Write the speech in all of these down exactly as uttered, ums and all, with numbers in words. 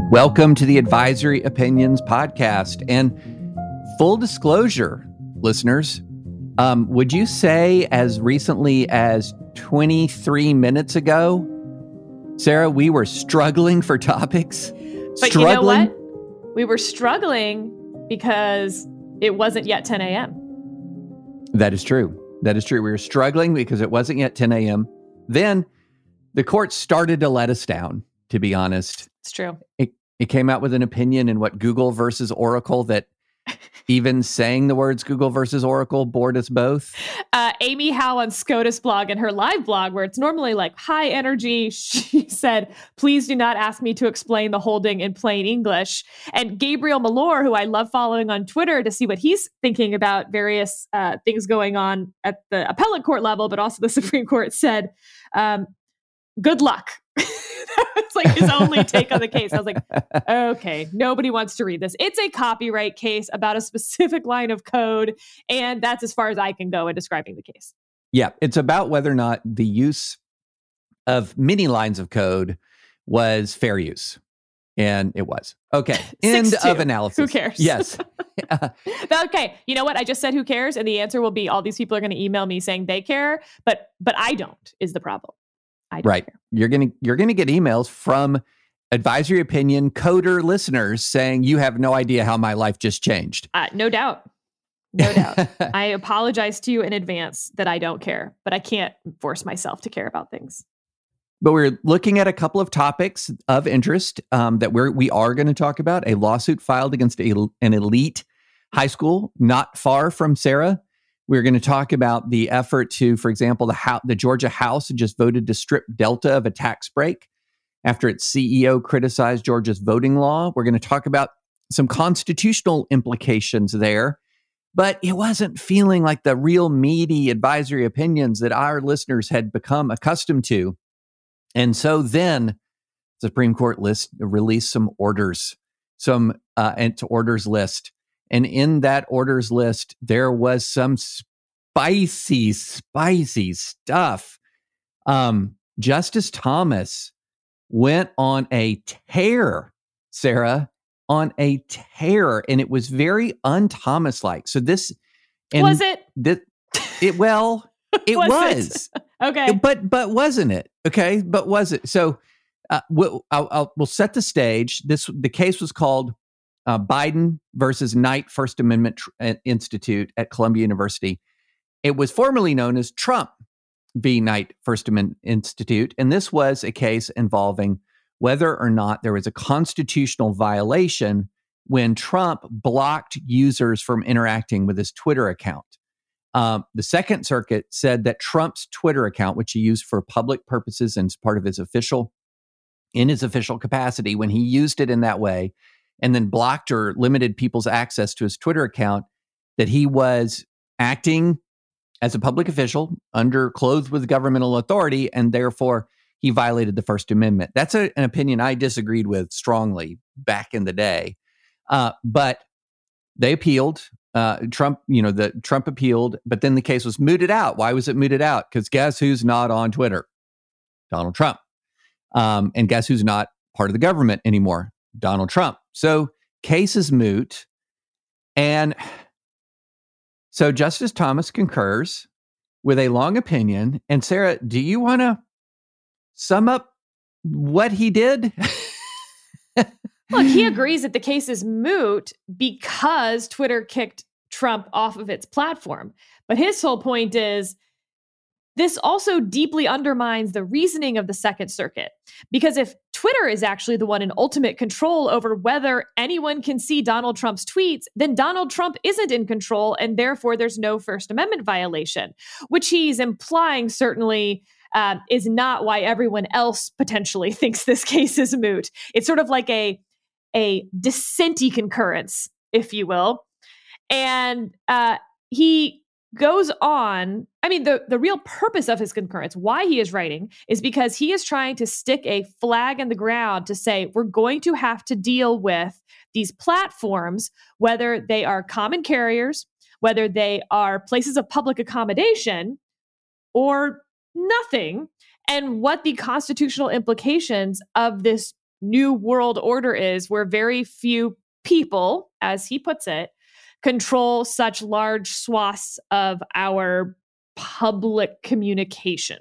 Welcome to the Advisory Opinions Podcast. And full disclosure, listeners, um, would you say as recently as twenty-three minutes ago, Sarah, we were struggling for topics? But struggling? You know what? We were struggling because it wasn't yet ten a.m. That is true. That is true. We were struggling because it wasn't yet ten a.m. Then the court started to let us down, to be honest. It's true. It, it came out with an opinion in what Google versus Oracle that even saying the words Google versus Oracle bored us both. Uh, Amy Howe on SCOTUS blog and her live blog, where it's normally like high energy, she said, please do not ask me to explain the holding in plain English. And Gabriel Malor, who I love following on Twitter to see what he's thinking about various uh, things going on at the appellate court level, but also the Supreme Court, said, um, good luck. It's like his only take on the case. I was like, okay, nobody wants to read this. It's a copyright case about a specific line of code, and that's as far as I can go in describing the case. Yeah, it's about whether or not the use of many lines of code was fair use. And it was. Okay, end of analysis. Who cares? Yes. Okay, you know what? I just said who cares, and the answer will be all these people are going to email me saying they care, but but I don't, is the problem. I don't right. care. You're going to you're going to get emails from advisory opinion coder listeners saying you have no idea how my life just changed. Uh, no doubt. No doubt. I apologize to you in advance that I don't care, but I can't force myself to care about things. But we're looking at a couple of topics of interest um, that we're we are going to talk about. A lawsuit filed against a, an elite high school not far from Sarah. We're going to talk about the effort to, for example, the, House, the Georgia House just voted to strip Delta of a tax break after its C E O criticized Georgia's voting law. We're going to talk about some constitutional implications there, but it wasn't feeling like the real meaty advisory opinions that our listeners had become accustomed to. And so then the Supreme Court list released some orders, some uh, and orders list. And in that orders list, there was some spicy, spicy stuff. Um, Justice Thomas went on a tear, Sarah, on a tear, and it was very un-Thomas-like. So this... And was it? This, it well, it was. was. It? Okay. But, but wasn't it? Okay, but was it? So uh, we'll, I'll, I'll, we'll set the stage. This The case was called Uh, Biden versus Knight First Amendment Tr- Institute at Columbia University. It was formerly known as Trump v. Knight First Amendment Institute, and this was a case involving whether or not there was a constitutional violation when Trump blocked users from interacting with his Twitter account. Um, the Second Circuit said that Trump's Twitter account, which he used for public purposes and as part of his official, in his official capacity, when he used it in that way, and then blocked or limited people's access to his Twitter account, that he was acting as a public official under clothed with governmental authority, and therefore he violated the First Amendment. That's a, an opinion I disagreed with strongly back in the day. Uh, but they appealed. Uh, Trump, you know, the Trump appealed, but then the case was mooted out. Why was it mooted out? Because guess who's not on Twitter? Donald Trump. Um, and guess who's not part of the government anymore? Donald Trump. So case is moot. And so Justice Thomas concurs with a long opinion. And Sarah, do you want to sum up what he did? Look, he agrees that the case is moot because Twitter kicked Trump off of its platform. But his whole point is, this also deeply undermines the reasoning of the Second Circuit, because if Twitter is actually the one in ultimate control over whether anyone can see Donald Trump's tweets, then Donald Trump isn't in control, and therefore there's no First Amendment violation, which he's implying certainly uh, is not why everyone else potentially thinks this case is moot. It's sort of like a, a dissenty concurrence, if you will. And uh, he goes on. I mean, the, the real purpose of his concurrence, why he is writing, is because he is trying to stick a flag in the ground to say, we're going to have to deal with these platforms, whether they are common carriers, whether they are places of public accommodation, or nothing, and what the constitutional implications of this new world order is, where very few people, as he puts it, control such large swaths of our public communication.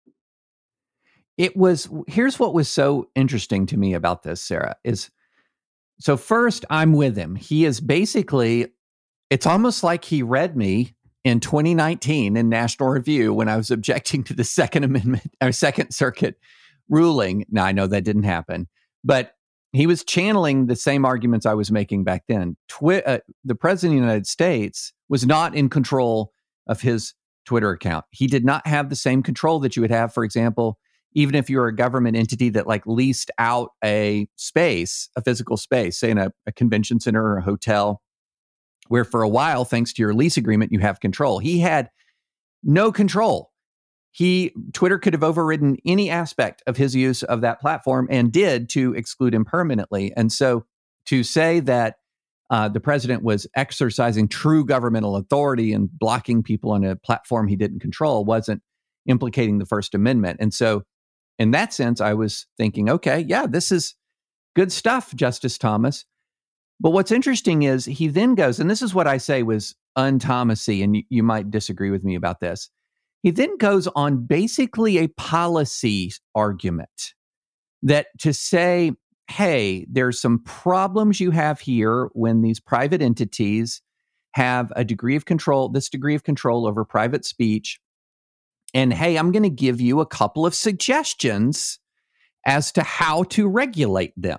It was, here's what was so interesting to me about this, Sarah, is so first, I'm with him. He is basically, it's almost like he read me in twenty nineteen in National Review when I was objecting to the Second Amendment or Second Circuit ruling. Now, I know that didn't happen, but he was channeling the same arguments I was making back then. Twi- uh, the president of the United States was not in control of his Twitter account. He did not have the same control that you would have, for example, even if you're a government entity that like leased out a space, a physical space, say in a, a convention center or a hotel, where for a while, thanks to your lease agreement, you have control. He had no control. He, Twitter could have overridden any aspect of his use of that platform and did to exclude him permanently. And so to say that uh, the president was exercising true governmental authority and blocking people on a platform he didn't control wasn't implicating the First Amendment. And so in that sense, I was thinking, okay, yeah, this is good stuff, Justice Thomas. But what's interesting is he then goes, and this is what I say was un-Thomasy, and you, you might disagree with me about this. He then goes on basically a policy argument that to say, hey, there's some problems you have here when these private entities have a degree of control, this degree of control over private speech. And hey, I'm going to give you a couple of suggestions as to how to regulate them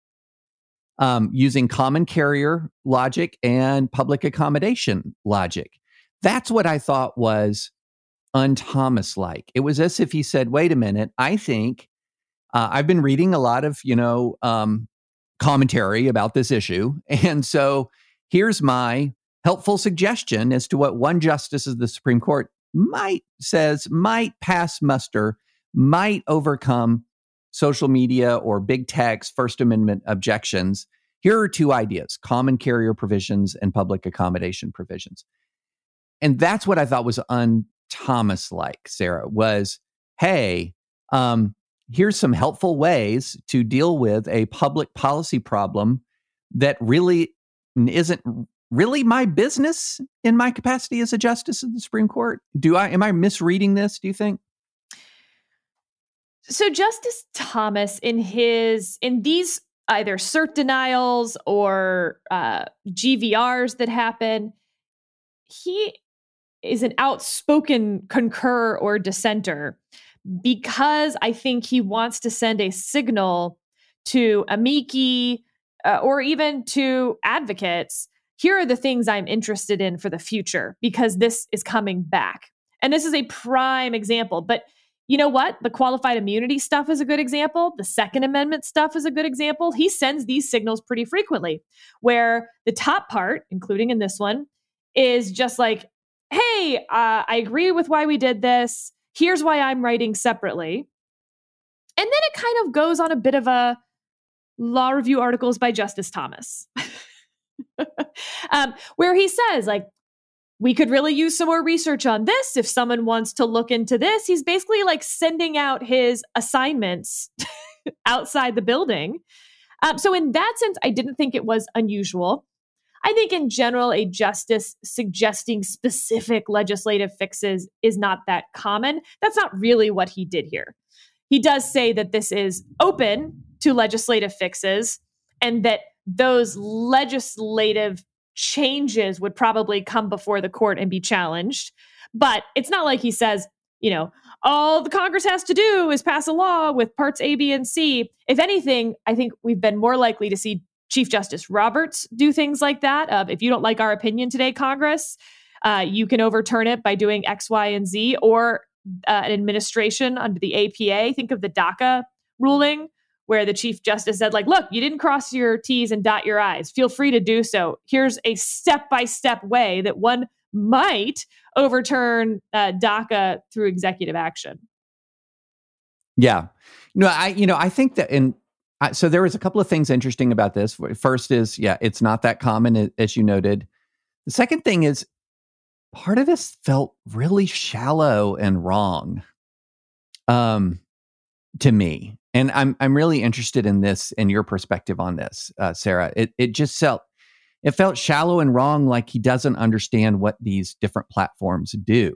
um, using common carrier logic and public accommodation logic. That's what I thought was un-Thomas-like. It was as if he said, wait a minute, I think uh, I've been reading a lot of, you know, um, commentary about this issue. And so here's my helpful suggestion as to what one justice of the Supreme Court might says might pass muster, might overcome social media or big tech's First Amendment objections. Here are two ideas: common carrier provisions and public accommodation provisions. And that's what I thought was un-Thomas-like, Sarah, was, hey, um, here's some helpful ways to deal with a public policy problem that really isn't really my business in my capacity as a justice of the Supreme Court. Do I, am I misreading this, do you think? So Justice Thomas, in his, in these either cert denials or uh, G V Rs that happen, he is an outspoken concur or dissenter because I think he wants to send a signal to amici uh, or even to advocates. Here are the things I'm interested in for the future because this is coming back. And this is a prime example. But you know what? The qualified immunity stuff is a good example. The Second Amendment stuff is a good example. He sends these signals pretty frequently, where the top part, including in this one, is just like, hey, uh, I agree with why we did this. Here's why I'm writing separately. And then it kind of goes on a bit of a law review articles by Justice Thomas, um, where he says, like, we could really use some more research on this. If someone wants to look into this, he's basically like sending out his assignments outside the building. Um, so in that sense, I didn't think it was unusual. I think in general, a justice suggesting specific legislative fixes is not that common. That's not really what he did here. He does say that this is open to legislative fixes and that those legislative changes would probably come before the court and be challenged. But it's not like he says, you know, all the Congress has to do is pass a law with parts A, B, and C. If anything, I think we've been more likely to see Chief Justice Roberts do things like that. Uh, if you don't like our opinion today, Congress, uh, you can overturn it by doing X, Y, and Z, or uh, an administration under the A P A. Think of the DACA ruling, where the Chief Justice said, like, look, you didn't cross your T's and dot your I's. Feel free to do so. Here's a step-by-step way that one might overturn uh, DACA through executive action. Yeah. No, I, you know, I think that in, I, so there was a couple of things interesting about this. First is, yeah, it's not that common, as you noted. The second thing is, part of this felt really shallow and wrong um, to me. And I'm I'm really interested in this and your perspective on this, uh, Sarah. It it just felt it felt shallow and wrong, like he doesn't understand what these different platforms do.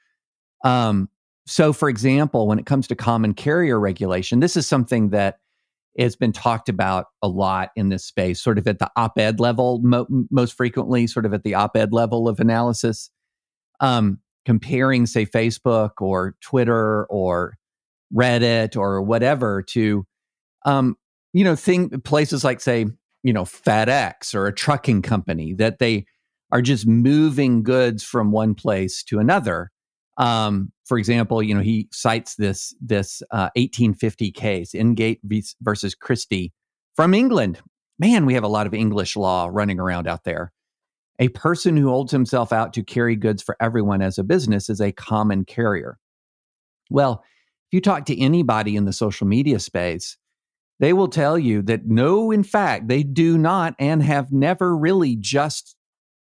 Um, so, for example, when it comes to common carrier regulation, this is something that has been talked about a lot in this space, sort of at the op-ed level, mo- most frequently, sort of at the op-ed level of analysis, um, comparing, say, Facebook or Twitter or Reddit or whatever to, um, you know, thing places like, say, you know, FedEx or a trucking company, that they are just moving goods from one place to another. Um, for example, you know, he cites this this uh, eighteen fifty case, Ingate v- versus Christie from England. Man, we have a lot of English law running around out there. A person who holds himself out to carry goods for everyone as a business is a common carrier. Well, if you talk to anybody in the social media space, they will tell you that no, in fact, they do not and have never really just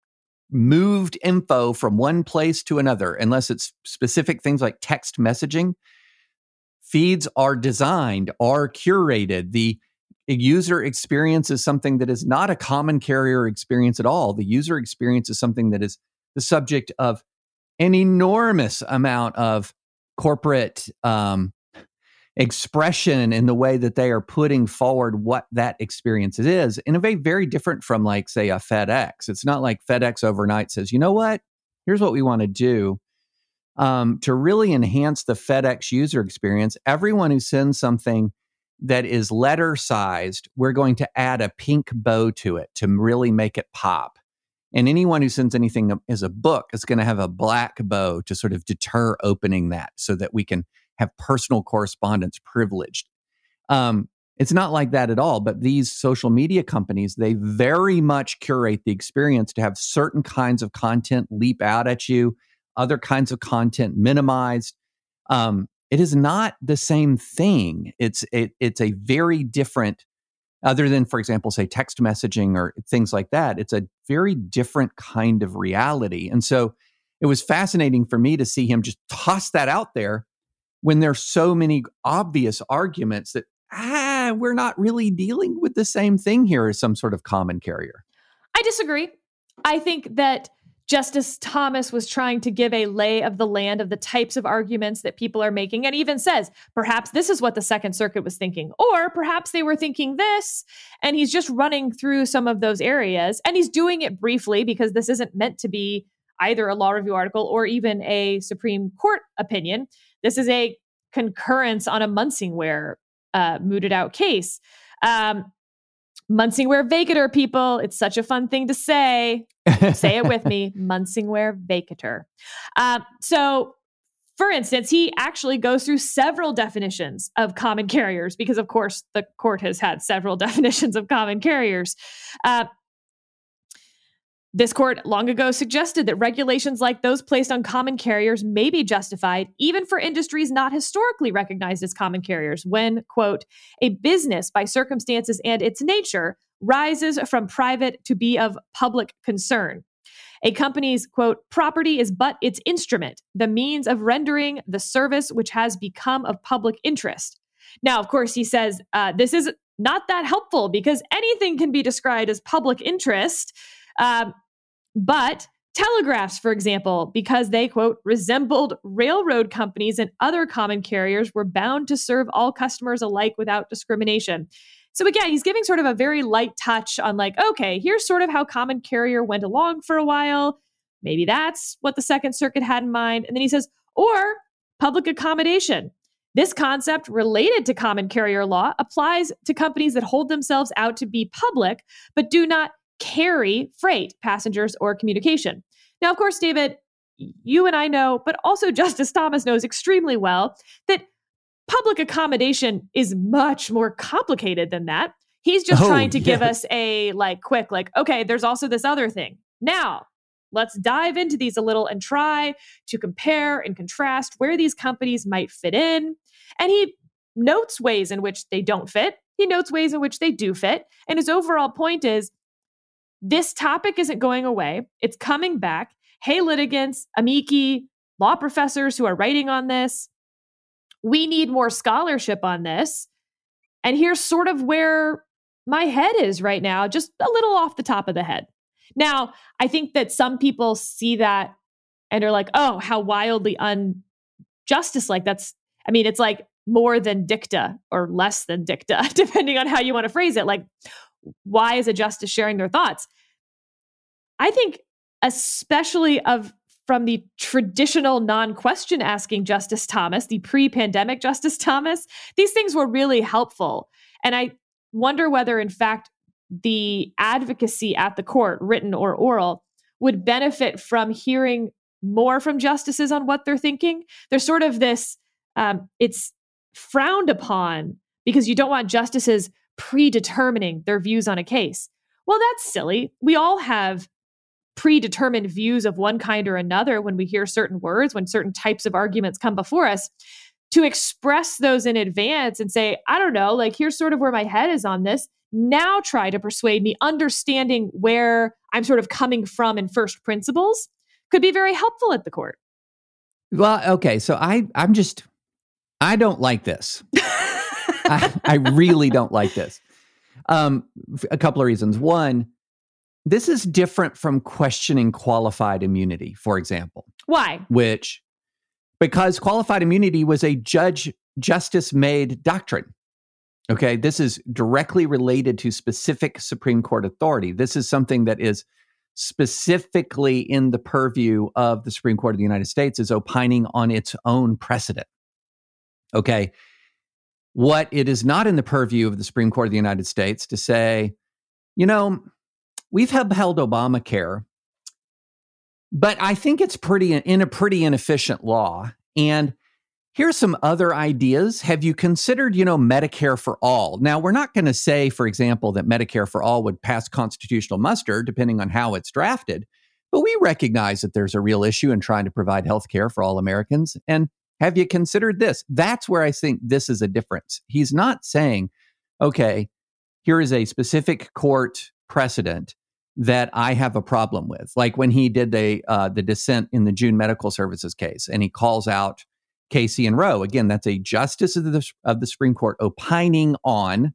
moved info from one place to another, unless it's specific things like text messaging. Feeds are designed, are curated. The user experience is something that is not a common carrier experience at all. The user experience is something that is the subject of an enormous amount of corporate um, expression in the way that they are putting forward what that experience is, in a way very different from, like, say, a FedEx. It's not like FedEx overnight says, you know what, here's what we want to do. Um, to really enhance the FedEx user experience, everyone who sends something that is letter sized, we're going to add a pink bow to it to really make it pop. And anyone who sends anything as a book is going to have a black bow to sort of deter opening that, so that we can have personal correspondence privileged. Um, it's not like that at all. But these social media companies, they very much curate the experience to have certain kinds of content leap out at you, other kinds of content minimized. Um, it is not the same thing. It's it, it's a very different, other than, for example, say text messaging or things like that. It's a very different kind of reality. And so it was fascinating for me to see him just toss that out there when there's so many obvious arguments that, ah, we're not really dealing with the same thing here as some sort of common carrier. I disagree. I think that Justice Thomas was trying to give a lay of the land of the types of arguments that people are making, and even says, perhaps this is what the Second Circuit was thinking, or perhaps they were thinking this, and he's just running through some of those areas, and he's doing it briefly because this isn't meant to be either a law review article or even a Supreme Court opinion. This is a concurrence on a Munsingware uh, mooted out case. Um, Munsingware vacatur, people. It's such a fun thing to say. Say it with me. Munsingware vacatur. Um, so, for instance, he actually goes through several definitions of common carriers because, of course, the court has had several definitions of common carriers. Uh, This court long ago suggested that regulations like those placed on common carriers may be justified even for industries not historically recognized as common carriers when, quote, a business by circumstances and its nature rises from private to be of public concern. A company's, quote, property is but its instrument, the means of rendering the service which has become of public interest. Now, of course, he says uh, this is not that helpful because anything can be described as public interest. Um, but telegraphs, for example, because they, quote, resembled railroad companies and other common carriers, were bound to serve all customers alike without discrimination. So again, he's giving sort of a very light touch on like, okay, here's sort of how common carrier went along for a while. Maybe that's what the Second Circuit had in mind. And then he says, or public accommodation. This concept related to common carrier law applies to companies that hold themselves out to be public, but do not carry freight, passengers, or communication. Now, of course, David, you and I know, but also Justice Thomas knows extremely well that public accommodation is much more complicated than that. He's just oh, trying to yeah. give us a like quick, like, okay, there's also this other thing. Now, let's dive into these a little and try to compare and contrast where these companies might fit in. And he notes ways in which they don't fit. He notes ways in which they do fit. And his overall point is, this topic isn't going away. It's coming back. Hey, litigants, amici, law professors who are writing on this, we need more scholarship on this. And here's sort of where my head is right now, just a little off the top of the head. Now, I think that some people see that and are like, oh, how wildly unjustice-like. That's, I mean, it's like more than dicta or less than dicta, depending on how you want to phrase it. Like, why is a justice sharing their thoughts? I think especially of from the traditional non-question asking Justice Thomas, the pre-pandemic Justice Thomas, these things were really helpful. And I wonder whether, in fact, the advocacy at the court, written or oral, would benefit from hearing more from justices on what they're thinking. There's sort of this, um, it's frowned upon because you don't want justices predetermining their views on a case. Well, that's silly. We all have predetermined views of one kind or another when we hear certain words, when certain types of arguments come before us. To express those in advance and say, I don't know, like, here's sort of where my head is on this. Now try to persuade me, understanding where I'm sort of coming from in first principles, could be very helpful at the court. Well, okay. So I, I'm just, I don't like this. I, I really don't like this. Um, a couple of reasons. One, this is different from questioning qualified immunity, for example. Why? Which, because qualified immunity was a judge justice made doctrine. Okay, this is directly related to specific Supreme Court authority. This is something that is specifically in the purview of the Supreme Court of the United States, is opining on its own precedent. Okay, what it is not in the purview of the Supreme Court of the United States to say, you know, we've upheld Obamacare, but I think it's pretty in a pretty inefficient law. And here's some other ideas. Have you considered, you know, Medicare for all? Now, we're not going to say, for example, that Medicare for all would pass constitutional muster, depending on how it's drafted. But we recognize that there's a real issue in trying to provide health care for all Americans. And have you considered this? That's where I think this is a difference. He's not saying, okay, here is a specific court precedent that I have a problem with. Like when he did the uh, the dissent in the June Medical Services case, and he calls out Casey and Roe. Again, that's a justice of the, of the Supreme Court opining on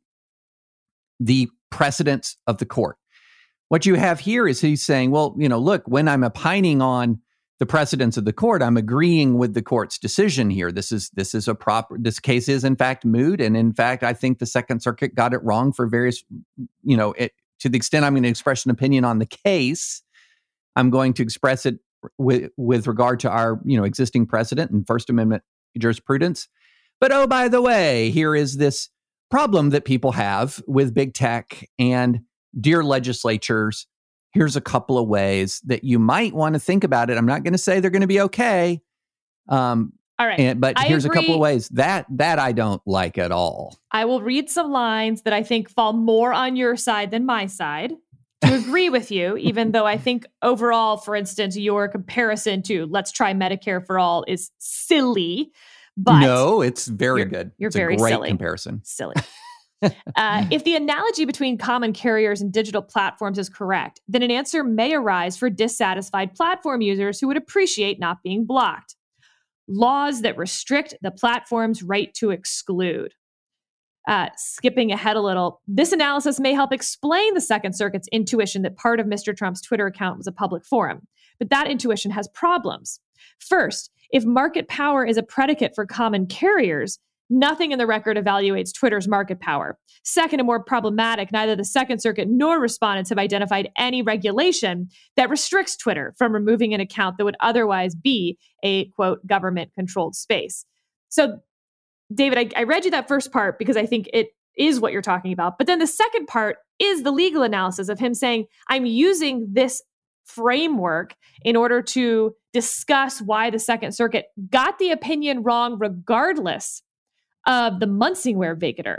the precedents of the court. What you have here is he's saying, well, you know, look, when I'm opining on the precedents of the court, I'm agreeing with the court's decision here. This is this is a proper, this case is in fact moot. And in fact, I think the Second Circuit got it wrong for various, you know, it, to the extent I'm going to express an opinion on the case, I'm going to express it with with regard to our, you know, existing precedent and First Amendment jurisprudence. But oh, by the way, here is this problem that people have with big tech. And dear legislatures, here's a couple of ways that you might want to think about it. I'm not going to say they're going to be okay. Um, all right. And, but I here's agree. a couple of ways that that I don't like at all. I will read some lines that I think fall more on your side than my side to agree with you, even though I think overall, for instance, your comparison to let's try Medicare for all is silly. But no, it's very you're, good. You're it's very a great silly. comparison. Silly. uh, if the analogy between common carriers and digital platforms is correct, then an answer may arise for dissatisfied platform users who would appreciate not being blocked. Laws that restrict the platform's right to exclude. Uh, skipping ahead a little, this analysis may help explain the Second Circuit's intuition that part of Mister Trump's Twitter account was a public forum. But that intuition has problems. First, if market power is a predicate for common carriers, nothing in the record evaluates Twitter's market power. Second, and more problematic, neither the Second Circuit nor respondents have identified any regulation that restricts Twitter from removing an account that would otherwise be a, quote, government-controlled space. So, David, I, I read you that first part because I think it is what you're talking about. But then the second part is the legal analysis of him saying, I'm using this framework in order to discuss why the Second Circuit got the opinion wrong regardless of the Munsingware vacatur.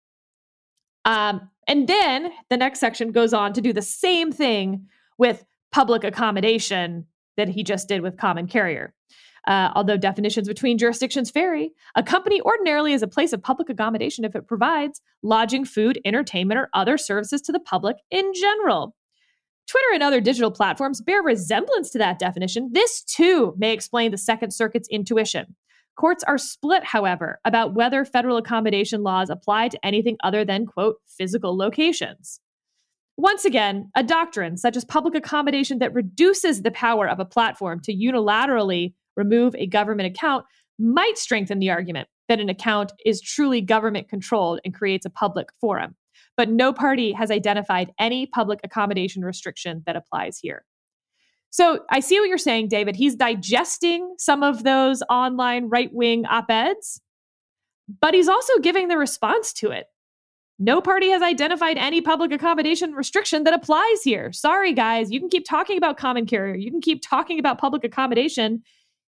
Um, and then the next section goes on to do the same thing with public accommodation that he just did with common carrier. Uh, although definitions between jurisdictions vary, a company ordinarily is a place of public accommodation if it provides lodging, food, entertainment, or other services to the public in general. Twitter and other digital platforms bear resemblance to that definition. This, too, may explain the Second Circuit's intuition. Courts are split, however, about whether federal accommodation laws apply to anything other than, quote, physical locations. Once again, a doctrine such as public accommodation that reduces the power of a platform to unilaterally remove a government account might strengthen the argument that an account is truly government controlled and creates a public forum. But no party has identified any public accommodation restriction that applies here. So I see what you're saying, David. He's digesting some of those online right-wing op-eds, but he's also giving the response to it. No party has identified any public accommodation restriction that applies here. Sorry, guys. You can keep talking about common carrier. You can keep talking about public accommodation.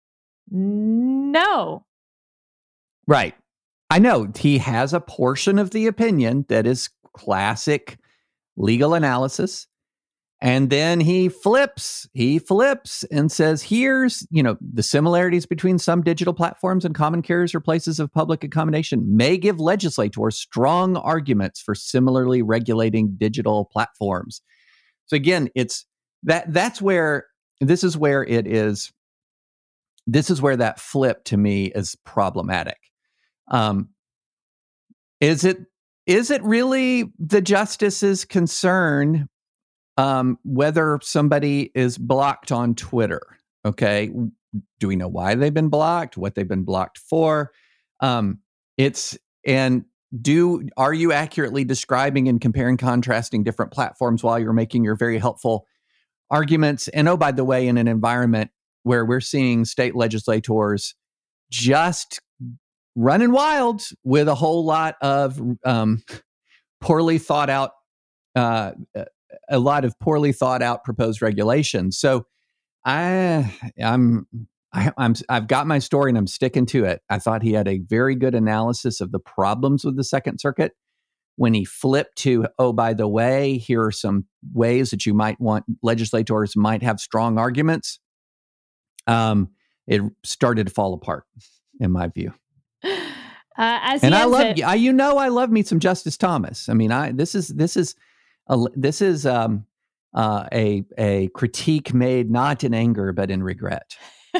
No. Right. I know he has a portion of the opinion that is classic legal analysis. And then he flips, he flips and says, here's, you know, the similarities between some digital platforms and common carriers or places of public accommodation may give legislators strong arguments for similarly regulating digital platforms. So again, it's that that's where this is where it is. This is where that flip to me is problematic. Um, is it is it really the justice's concern um, whether somebody is blocked on Twitter? Okay, do we know why they've been blocked? What they've been blocked for? Um, it's and do are you accurately describing and comparing, contrasting different platforms while you're making your very helpful arguments? And oh, by the way, in an environment where we're seeing state legislators just running wild with a whole lot of um, poorly thought out, uh, a lot of poorly thought out proposed regulations. So I, I'm, I, I'm, I've got my story and I'm sticking to it. I thought he had a very good analysis of the problems with the Second Circuit. When he flipped to, oh, by the way, here are some ways that you might want legislators might have strong arguments. Um, it started to fall apart, in my view. Uh, as and I love, it, I, you know, I love me some Justice Thomas. I mean, I this is this is a, this is um, uh, a a critique made not in anger but in regret.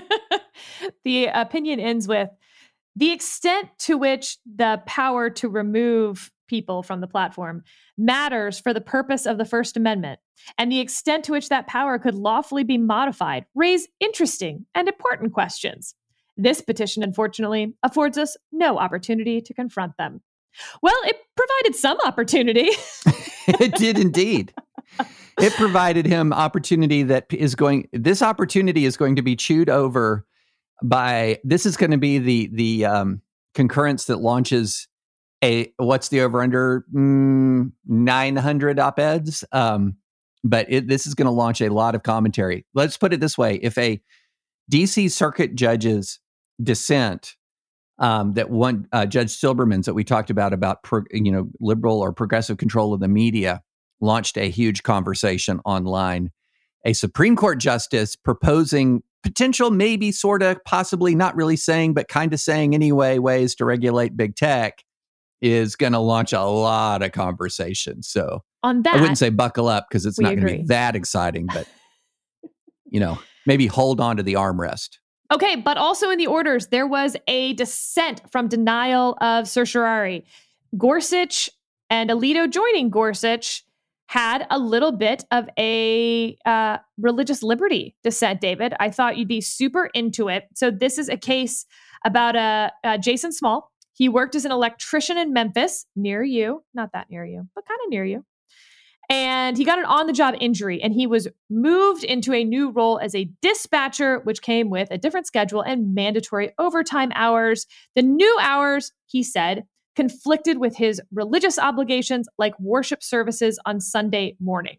The opinion ends with the extent to which the power to remove people from the platform matters for the purpose of the First Amendment, and the extent to which that power could lawfully be modified raise interesting and important questions. This petition, unfortunately, affords us no opportunity to confront them. Well, it provided some opportunity. It did indeed. It provided him opportunity that is going, this opportunity is going to be chewed over by, this is going to be the, the um, concurrence that launches a, what's the over under mm, nine hundred op-eds. Um, but it, this is going to launch a lot of commentary. Let's put it this way. If a D C Circuit judge's dissent um, that one uh, Judge Silberman's that we talked about, about, pro, you know, liberal or progressive control of the media launched a huge conversation online. A Supreme Court justice proposing potential, maybe sort of, possibly not really saying, but kind of saying anyway, ways to regulate big tech is going to launch a lot of conversation. So on that, I wouldn't say buckle up because it's not going to be that exciting, but you know, maybe hold on to the armrest. Okay, but also in the orders, there was a dissent from denial of certiorari. Gorsuch and Alito joining Gorsuch had a little bit of a uh, religious liberty dissent, David. I thought you'd be super into it. So this is a case about a, a Jason Small. He worked as an electrician in Memphis, near you, not that near you, but kind of near you. And he got an on-the-job injury, and he was moved into a new role as a dispatcher, which came with a different schedule and mandatory overtime hours. The new hours, he said, conflicted with his religious obligations like worship services on Sunday morning.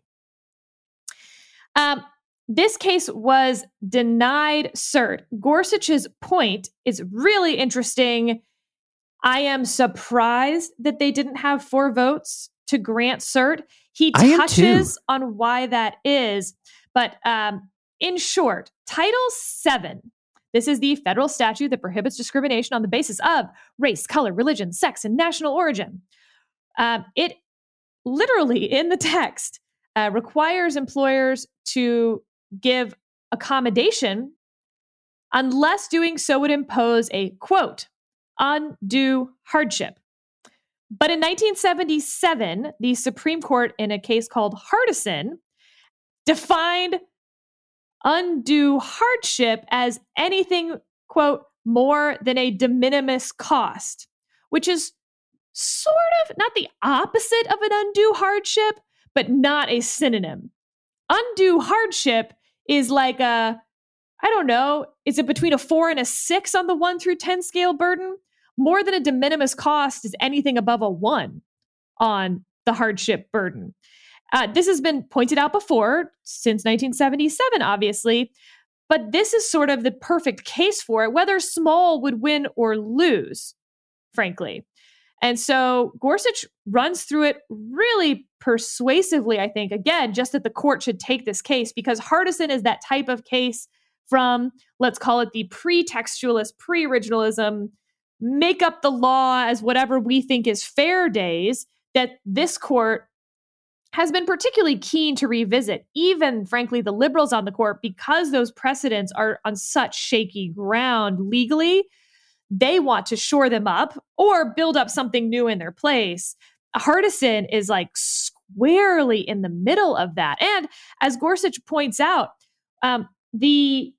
Um, this case was denied cert. Gorsuch's point is really interesting. I am surprised that they didn't have four votes to grant cert. He touches on why that is. But um, in short, Title seven, this is the federal statute that prohibits discrimination on the basis of race, color, religion, sex, and national origin. Um, it literally, in the text, uh, requires employers to give accommodation unless doing so would impose a, quote, undue hardship. But in nineteen seventy-seven, the Supreme Court, in a case called Hardison, defined undue hardship as anything, quote, more than a de minimis cost, which is sort of not the opposite of an undue hardship, but not a synonym. Undue hardship is like a, I don't know, is it between a four and a six on the one through ten scale burden? More than a de minimis cost is anything above a one on the hardship burden. Uh, this has been pointed out before, since nineteen seventy-seven, obviously, but this is sort of the perfect case for it, whether small would win or lose, frankly. And so Gorsuch runs through it really persuasively, I think, again, just that the court should take this case, because Hardison is that type of case from, let's call it the pre-textualist, pre-originalism, make up the law as whatever we think is fair days, that this court has been particularly keen to revisit, even, frankly, the liberals on the court, because those precedents are on such shaky ground legally. They want to shore them up or build up something new in their place. Hardison is like squarely in the middle of that. And as Gorsuch points out, um, the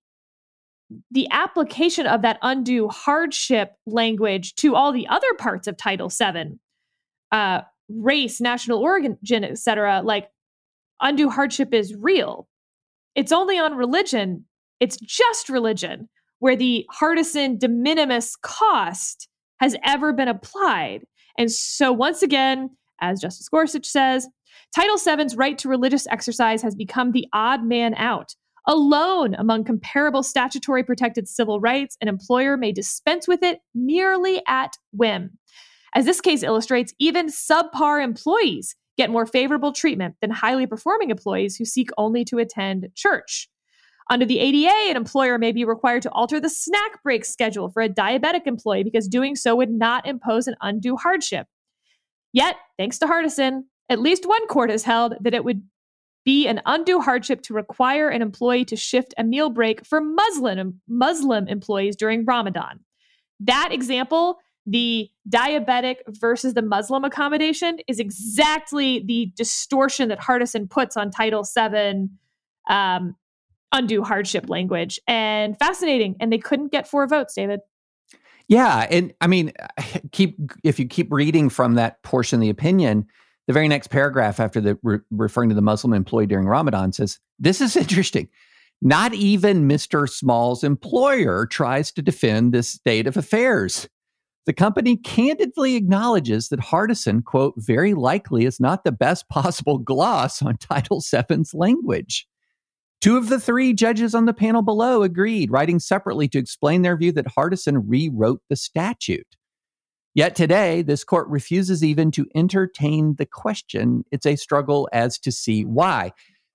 the application of that undue hardship language to all the other parts of Title seven, uh, race, national origin, et cetera, like undue hardship is real. It's only on religion. It's just religion where the Hardison de minimis cost has ever been applied. And so once again, as Justice Gorsuch says, Title seven's right to religious exercise has become the odd man out. Alone among comparable statutory protected civil rights, an employer may dispense with it merely at whim. As this case illustrates, even subpar employees get more favorable treatment than highly performing employees who seek only to attend church. Under the A D A, an employer may be required to alter the snack break schedule for a diabetic employee because doing so would not impose an undue hardship. Yet, thanks to Hardison, at least one court has held that it would be an undue hardship to require an employee to shift a meal break for Muslim, Muslim employees during Ramadan. That example, the diabetic versus the Muslim accommodation, is exactly the distortion that Hardison puts on Title seven um, undue hardship language. And fascinating. And they couldn't get four votes, David. Yeah. And I mean, keep if you keep reading from that portion of the opinion, the very next paragraph after the re- referring to the Muslim employee during Ramadan says, this is interesting. Not even Mister Small's employer tries to defend this state of affairs. The company candidly acknowledges that Hardison, quote, very likely is not the best possible gloss on Title seven's language. Two of the three judges on the panel below agreed, writing separately to explain their view that Hardison rewrote the statute. Yet today, this court refuses even to entertain the question. It's a struggle as to see why.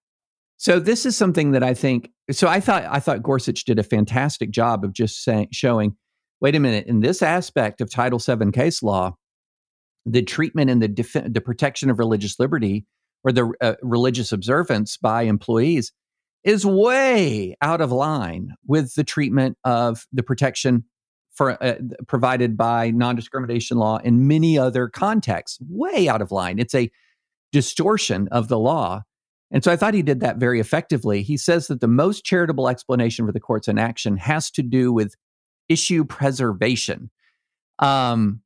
So this is something that I think, so I thought I thought Gorsuch did a fantastic job of just saying, showing, wait a minute, in this aspect of Title seven case law, the treatment and the def- the protection of religious liberty or the uh, religious observance by employees is way out of line with the treatment of the protection for uh, provided by non-discrimination law in many other contexts. Way out of line. It's a distortion of the law. And so I thought he did that very effectively. He says that the most charitable explanation for the court's inaction has to do with issue preservation. Um,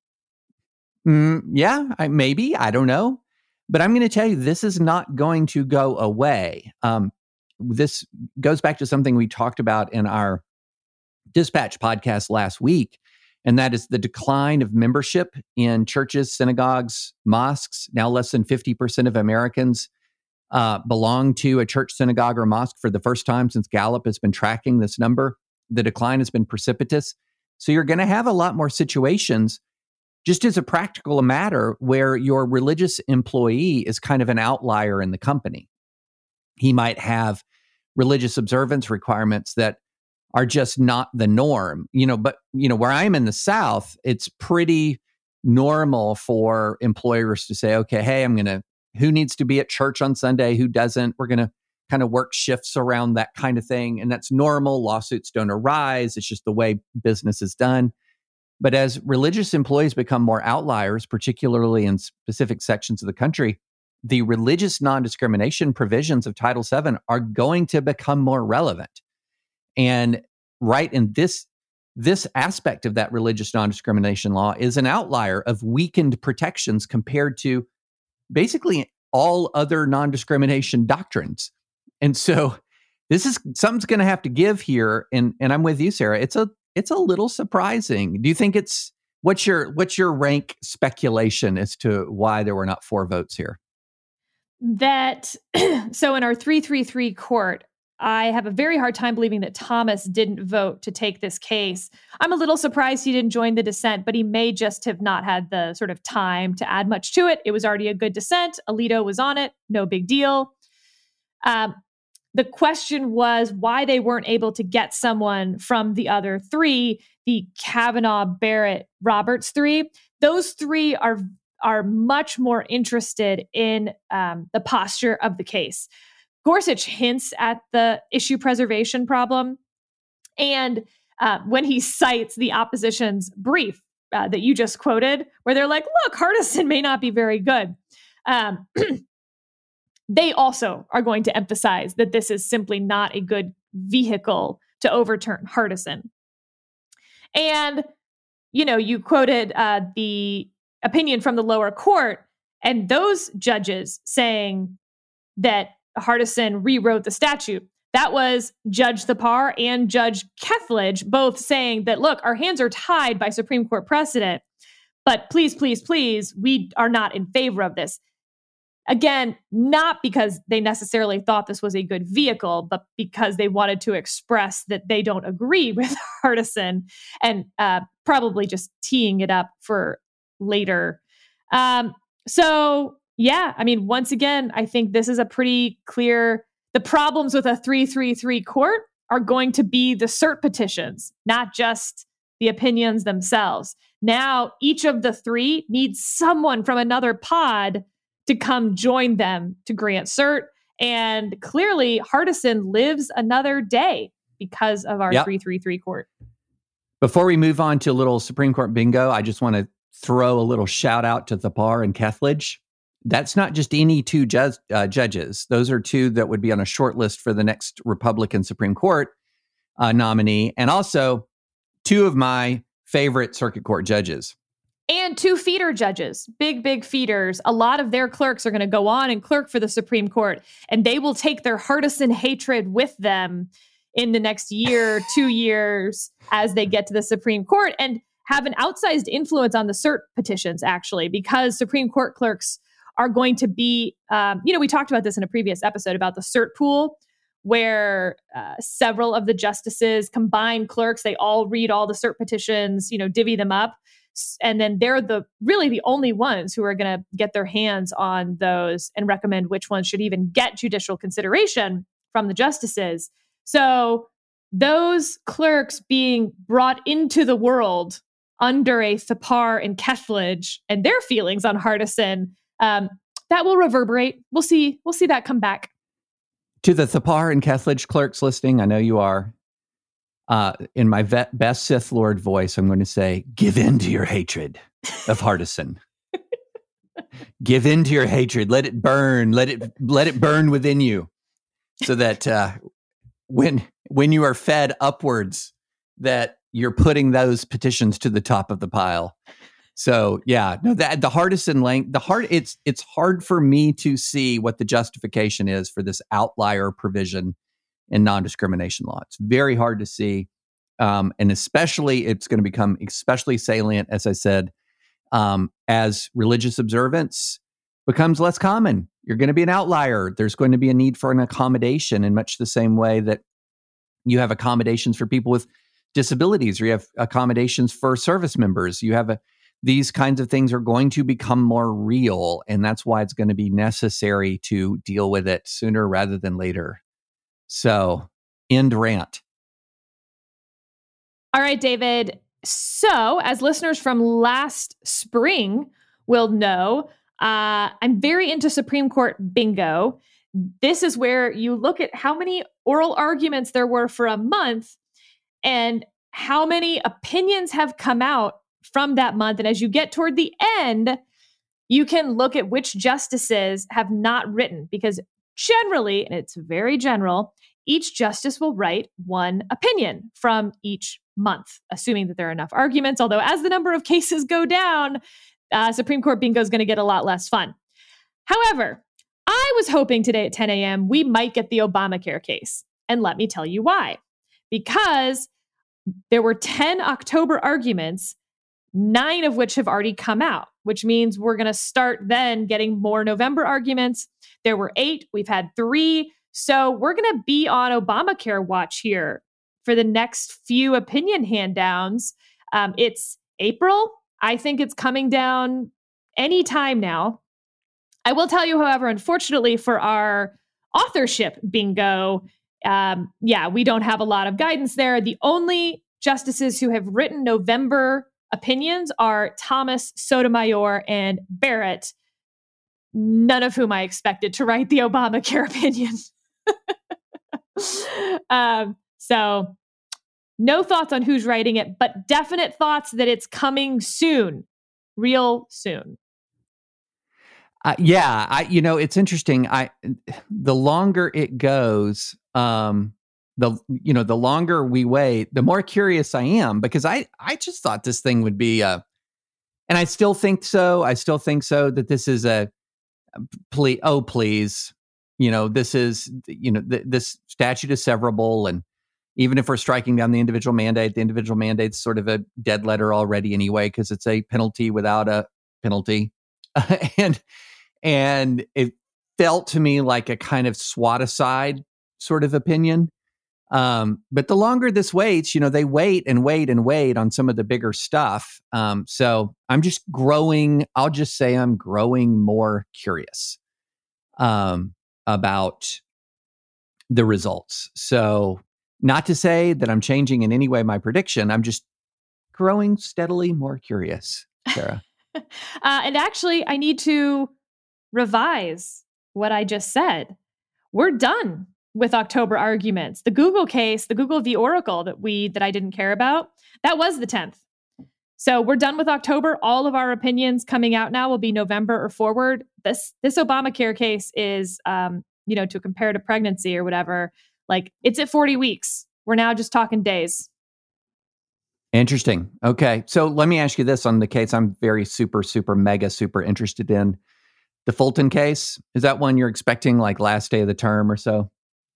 mm, yeah, I, maybe, I don't know. But I'm going to tell you, this is not going to go away. Um, this goes back to something we talked about in our Dispatch podcast last week, and that is the decline of membership in churches, synagogues, mosques. Now less than fifty percent of Americans uh, belong to a church, synagogue, or mosque for the first time since Gallup has been tracking this number. The decline has been precipitous. So you're going to have a lot more situations, just as a practical matter, where your religious employee is kind of an outlier in the company. He might have religious observance requirements that are just not the norm, you know, but, you know, where I'm in the South, it's pretty normal for employers to say, okay, hey, I'm going to, who needs to be at church on Sunday? Who doesn't? We're going to kind of work shifts around that kind of thing. And that's normal. Lawsuits don't arise. It's just the way business is done. But as religious employees become more outliers, particularly in specific sections of the country, the religious non-discrimination provisions of Title seven are going to become more relevant. And right in this, this aspect of that religious non-discrimination law is an outlier of weakened protections compared to basically all other non-discrimination doctrines. And so this is something's going to have to give here. And, and I'm with you, Sarah. It's a it's a little surprising. Do you think it's what's your what's your rank speculation as to why there were not four votes here? That so in our three three three court, I have a very hard time believing that Thomas didn't vote to take this case. I'm a little surprised he didn't join the dissent, but he may just have not had the sort of time to add much to it. It was already a good dissent. Alito was on it. No big deal. Um, the question was why they weren't able to get someone from the other three, the Kavanaugh, Barrett, Roberts three. Those three are, are much more interested in um, the posture of the case. Gorsuch hints at the issue preservation problem. And uh, when he cites the opposition's brief uh, that you just quoted, where they're like, look, Hardison may not be very good. Um, they also are going to emphasize that this is simply not a good vehicle to overturn Hardison. And, you know, you quoted uh, the opinion from the lower court and those judges saying that Hardison rewrote the statute. That was Judge Thapar and Judge Kethledge both saying that, look, our hands are tied by Supreme Court precedent, but please, please, please, we are not in favor of this. Again, not because they necessarily thought this was a good vehicle, but because they wanted to express that they don't agree with Hardison and uh, probably just teeing it up for later. Um, so, yeah, I mean, once again, I think this is a pretty clear, the problems with a three three three court are going to be the cert petitions, not just the opinions themselves. Now, each of the three needs someone from another pod to come join them to grant cert. And clearly, Hardison lives another day because of our yep. three three three court. Before we move on to a little Supreme Court bingo, I just want to throw a little shout out to Thapar and Kethledge. That's not just any two ju- uh, judges. Those are two that would be on a short list for the next Republican Supreme Court uh, nominee. And also two of my favorite circuit court judges. And two feeder judges, big, big feeders. A lot of their clerks are going to go on and clerk for the Supreme Court, and they will take their Hardison hatred with them in the next year, two years, as they get to the Supreme Court and have an outsized influence on the cert petitions, actually, because Supreme Court clerks are going to be, um, you know, we talked about this in a previous episode about the cert pool, where uh, several of the justices combine clerks. They all read all the cert petitions, you know, divvy them up. And then they're the really the only ones who are going to get their hands on those and recommend which ones should even get judicial consideration from the justices. So those clerks being brought into the world under a Thapar and Kethledge and their feelings on Hardison, um, that will reverberate. We'll see. We'll see that come back. To the Thapar and Kethledge clerks listening, I know you are. Uh, in my vet, best Sith Lord voice, I'm going to say, give in to your hatred of Hardison. Give in to your hatred. Let it burn. Let it let it burn within you, so that uh, when when you are fed upwards, that you're putting those petitions to the top of the pile. So yeah, no, that the Hardison length, the hard it's it's hard for me to see what the justification is for this outlier provision in non-discrimination law. It's very hard to see. Um, and especially, it's going to become especially salient, as I said, um, as religious observance becomes less common. You're going to be an outlier. There's going to be a need for an accommodation in much the same way that you have accommodations for people with disabilities, or you have accommodations for service members. You have a, these kinds of things are going to become more real. And that's why it's going to be necessary to deal with it sooner rather than later. So, end rant. All right, David. So, as listeners from last spring will know, uh, I'm very into Supreme Court bingo. this is where you look at how many oral arguments there were for a month and how many opinions have come out from that month. And as you get toward the end, you can look at which justices have not written, because generally, and it's very general, each justice will write one opinion from each month, assuming that there are enough arguments. Although as the number of cases go down, uh, Supreme Court bingo is going to get a lot less fun. However, I was hoping today at ten a.m. we might get the Obamacare case. And let me tell you why. Because there were ten October arguments, nine of which have already come out, which means we're going to start then getting more November arguments. There were eight. We've had three. So we're going to be on Obamacare watch here for the next few opinion hand-downs. Um, it's April. I think it's coming down any time now. I will tell you, however, unfortunately for our authorship bingo, um, yeah, we don't have a lot of guidance there. The only justices who have written November opinions are Thomas, Sotomayor, and Barrett, none of whom I expected to write the Obamacare opinion. um, so no thoughts on who's writing it, but definite thoughts that it's coming soon, real soon. Uh, yeah, I you know it's interesting. I the longer it goes, um, the you know the longer we wait, the more curious I am, because I I just thought this thing would be, uh, and I still think so. I still think so that this is a, please, oh please, you know this is you know th- this statute is severable, and even if we're striking down the individual mandate, the individual mandate's sort of a dead letter already anyway, because it's a penalty without a penalty, and. And it felt to me like a kind of swat aside sort of opinion. Um, but the longer this waits, you know, they wait and wait and wait on some of the bigger stuff. Um, so I'm just growing, I'll just say I'm growing more curious um, about the results. So not to say that I'm changing in any way my prediction. I'm just growing steadily more curious, Sarah. uh, and actually, I need to revise what I just said. We're done with October arguments. The Google case, the Google v. Oracle that we that I didn't care about, that was the tenth. So we're done with October. All of our opinions coming out now will be November or forward. This this Obamacare case is, um, you know, to compare to pregnancy or whatever, like it's at forty weeks. We're now just talking days. Interesting. Okay. So let me ask you this on the case I'm very super, super, mega, super interested in. The Fulton case, is that one you're expecting like last day of the term or so?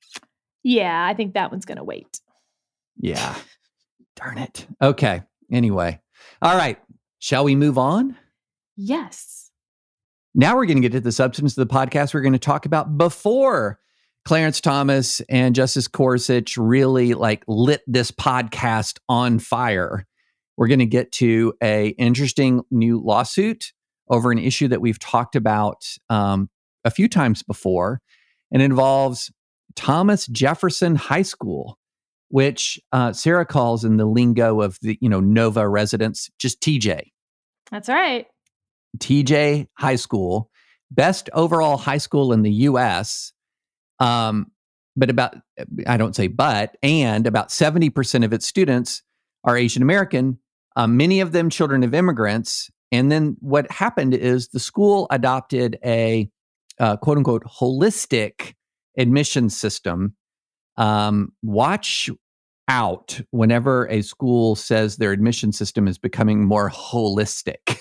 Yeah, I think that one's going to wait. Yeah. Darn it. Okay. Anyway. All right. Shall we move on? Yes. Now we're going to get to the substance of the podcast we're going to talk about before Clarence Thomas and Justice Gorsuch really like lit this podcast on fire. We're going to get to a interesting new lawsuit over an issue that we've talked about um, a few times before, and it involves Thomas Jefferson High School, which uh, Sarah calls in the lingo of the you know Nova residents just T J. That's right. T J High School, best overall high school in the U S. Um, but about I don't say but and about seventy percent of its students are Asian American. Uh, many of them children of immigrants. And then what happened is the school adopted a uh, quote unquote holistic admission system. Um, watch out whenever a school says their admission system is becoming more holistic.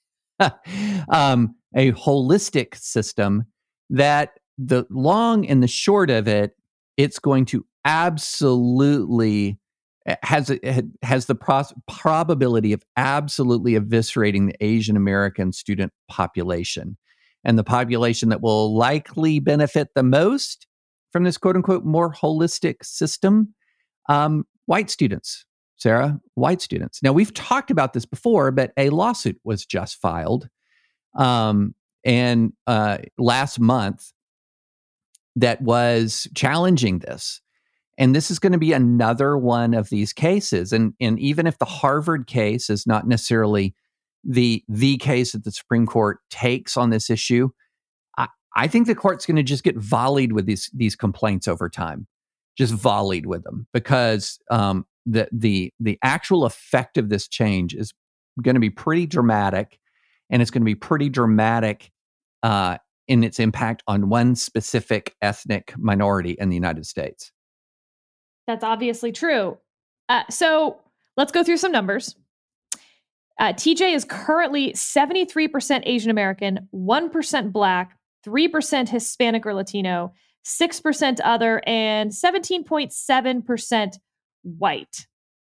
um, a holistic system that the long and the short of it, it's going to absolutely has has the pros- probability of absolutely eviscerating the Asian American student population. And the population that will likely benefit the most from this quote unquote more holistic system, um, white students, Sarah, white students. Now, we've talked about this before, but a lawsuit was just filed um, and uh, last month that was challenging this. And this is going to be another one of these cases. And, and even if the Harvard case is not necessarily the, the case that the Supreme Court takes on this issue, I, I think the court's going to just get volleyed with these these complaints over time, just volleyed with them, because um, the the the actual effect of this change is going to be pretty dramatic, and it's going to be pretty dramatic uh, in its impact on one specific ethnic minority in the United States. That's obviously true. Uh, so let's go through some numbers. Uh, T J is currently seventy-three percent Asian American, one percent Black, three percent Hispanic or Latino, six percent other, and seventeen point seven percent white.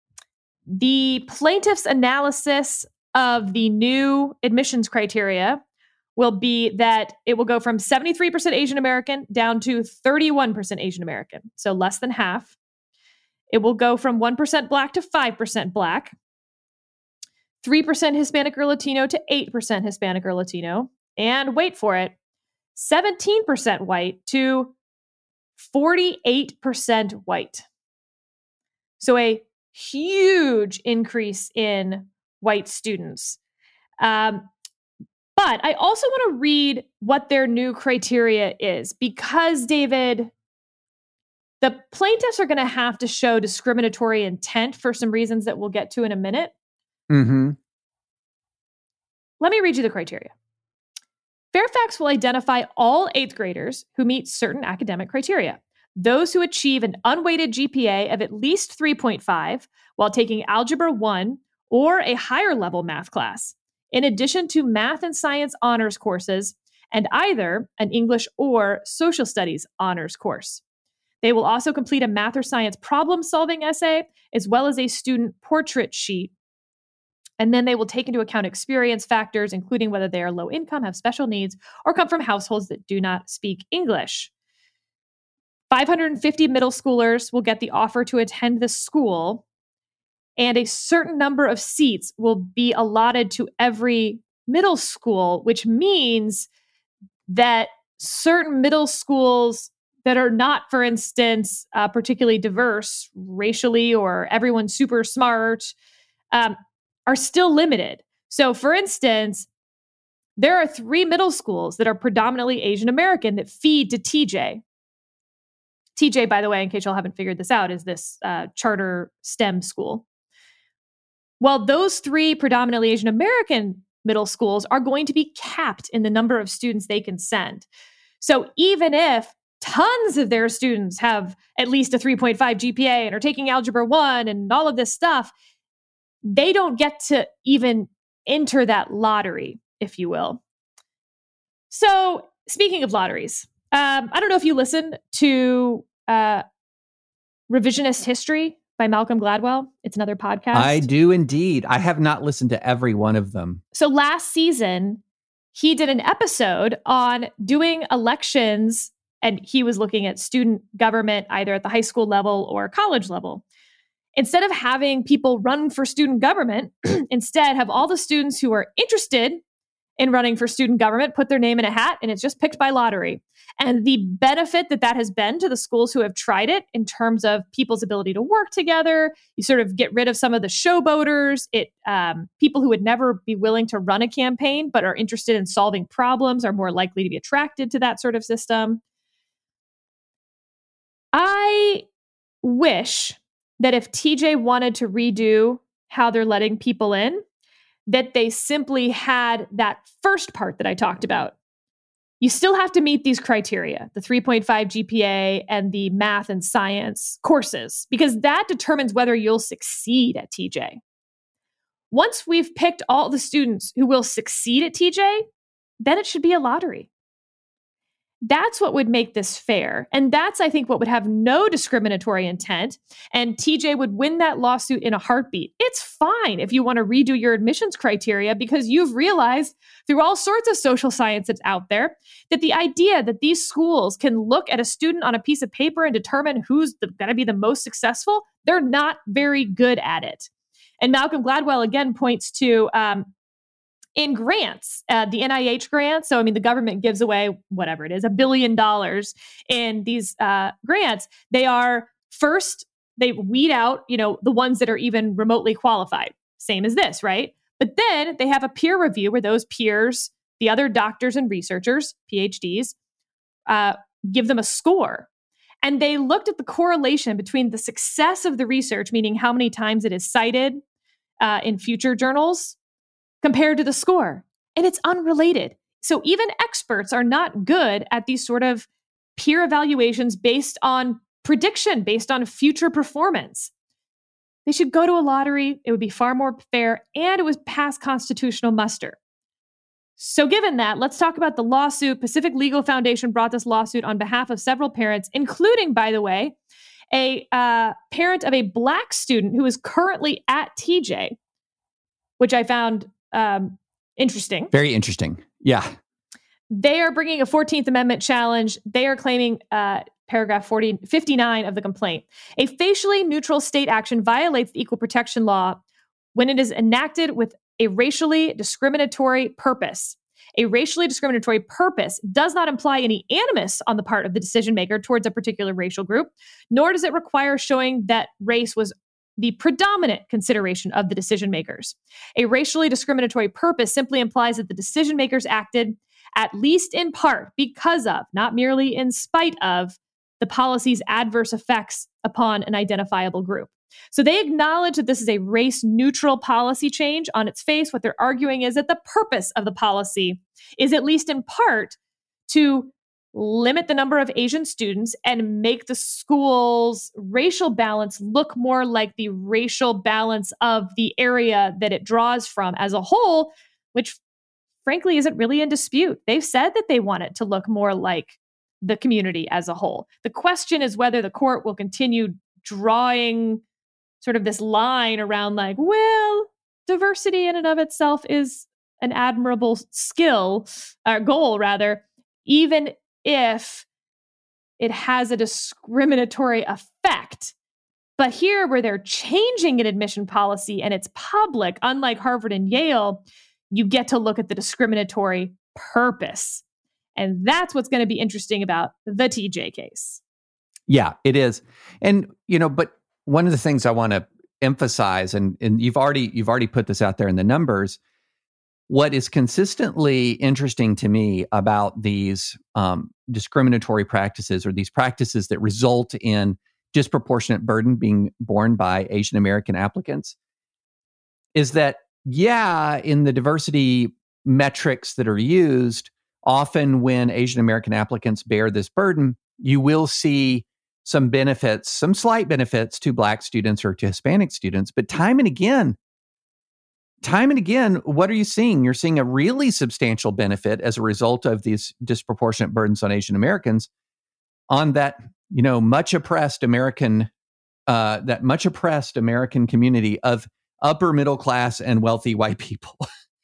The plaintiff's analysis of the new admissions criteria will be that it will go from seventy-three percent Asian American down to thirty-one percent Asian American, so less than half. It will go from one percent Black to five percent Black, three percent Hispanic or Latino to eight percent Hispanic or Latino, and wait for it, seventeen percent white to forty-eight percent white. So a huge increase in white students. Um, but I also want to read what their new criteria is, because, David, the plaintiffs are going to have to show discriminatory intent for some reasons that we'll get to in a minute. Mm-hmm. Let me read you the criteria. Fairfax will identify all eighth graders who meet certain academic criteria. Those who achieve an unweighted G P A of at least three point five while taking Algebra one or a higher level math class, in addition to math and science honors courses, and either an English or social studies honors course. They will also complete a math or science problem-solving essay, as well as a student portrait sheet. And then they will take into account experience factors, including whether they are low income, have special needs, or come from households that do not speak English. five hundred fifty middle schoolers will get the offer to attend the school, and a certain number of seats will be allotted to every middle school, which means that certain middle schools that are not, for instance, uh, particularly diverse racially, or everyone's super smart, um, are still limited. So, for instance, there are three middle schools that are predominantly Asian American that feed to T J. T J, by the way, in case y'all haven't figured this out, is this uh, charter STEM school. Well, those three predominantly Asian American middle schools are going to be capped in the number of students they can send. So even if tons of their students have at least a three point five G P A and are taking Algebra one and all of this stuff, they don't get to even enter that lottery, if you will. So speaking of lotteries, um, I don't know if you listen to uh, Revisionist History by Malcolm Gladwell. It's another podcast. I do indeed. I have not listened to every one of them. So last season, he did an episode on doing elections, and he was looking at student government either at the high school level or college level. Instead of having people run for student government, instead have all the students who are interested in running for student government put their name in a hat, and it's just picked by lottery. And the benefit that that has been to the schools who have tried it in terms of people's ability to work together, you sort of get rid of some of the showboaters. It um, people who would never be willing to run a campaign but are interested in solving problems are more likely to be attracted to that sort of system. I wish that if T J wanted to redo how they're letting people in, that they simply had that first part that I talked about. You still have to meet these criteria, the three point five G P A and the math and science courses, because that determines whether you'll succeed at T J. Once we've picked all the students who will succeed at T J, then it should be a lottery. That's what would make this fair. And that's, I think, what would have no discriminatory intent. And T J would win that lawsuit in a heartbeat. It's fine if you want to redo your admissions criteria, because you've realized through all sorts of social science that's out there that the idea that these schools can look at a student on a piece of paper and determine who's going to be the most successful, they're not very good at it. And Malcolm Gladwell, again, points to um, in grants, uh, the N I H grants. So, I mean, the government gives away whatever it is, a billion dollars in these uh, grants. They are first, they weed out, you know, the ones that are even remotely qualified. Same as this, right? But then they have a peer review where those peers, the other doctors and researchers, P H Ds, uh, give them a score. And they looked at the correlation between the success of the research, meaning how many times it is cited uh, in future journals, compared to the score. And it's unrelated. So even experts are not good at these sort of peer evaluations based on prediction, based on future performance. They should go to a lottery. It would be far more fair, and it would pass constitutional muster. So given that, let's talk about the lawsuit. Pacific Legal Foundation brought this lawsuit on behalf of several parents, including, by the way, a uh, parent of a Black student who is currently at T J, which I found um, interesting. Very interesting. Yeah. They are bringing a fourteenth Amendment challenge. They are claiming uh, paragraph forty, fifty-nine of the complaint. A facially neutral state action violates the equal protection law when it is enacted with a racially discriminatory purpose. A racially discriminatory purpose does not imply any animus on the part of the decision maker towards a particular racial group, nor does it require showing that race was the predominant consideration of the decision makers. A racially discriminatory purpose simply implies that the decision makers acted at least in part because of, not merely in spite of, the policy's adverse effects upon an identifiable group. So they acknowledge that this is a race-neutral policy change on its face. What they're arguing is that the purpose of the policy is at least in part to limit the number of Asian students and make the school's racial balance look more like the racial balance of the area that it draws from as a whole, which frankly isn't really in dispute. They've said that they want it to look more like the community as a whole. The question is whether the court will continue drawing sort of this line around like, well, diversity in and of itself is an admirable skill, or goal rather, even if it has a discriminatory effect. But here, where they're changing an admission policy and it's public, unlike Harvard and Yale, you get to look at the discriminatory purpose. And that's what's going to be interesting about the T J case. Yeah, it is. And, you know, but one of the things I want to emphasize, and, and you've already you've already put this out there in the numbers, what is consistently interesting to me about these um, discriminatory practices, or these practices that result in disproportionate burden being borne by Asian American applicants, is that, yeah, in the diversity metrics that are used, often when Asian American applicants bear this burden, you will see some benefits, some slight benefits to Black students or to Hispanic students. But time and again, time and again, what are you seeing? You're seeing a really substantial benefit as a result of these disproportionate burdens on Asian Americans on that, you know, much oppressed American, uh, that much oppressed American community of upper middle class and wealthy white people.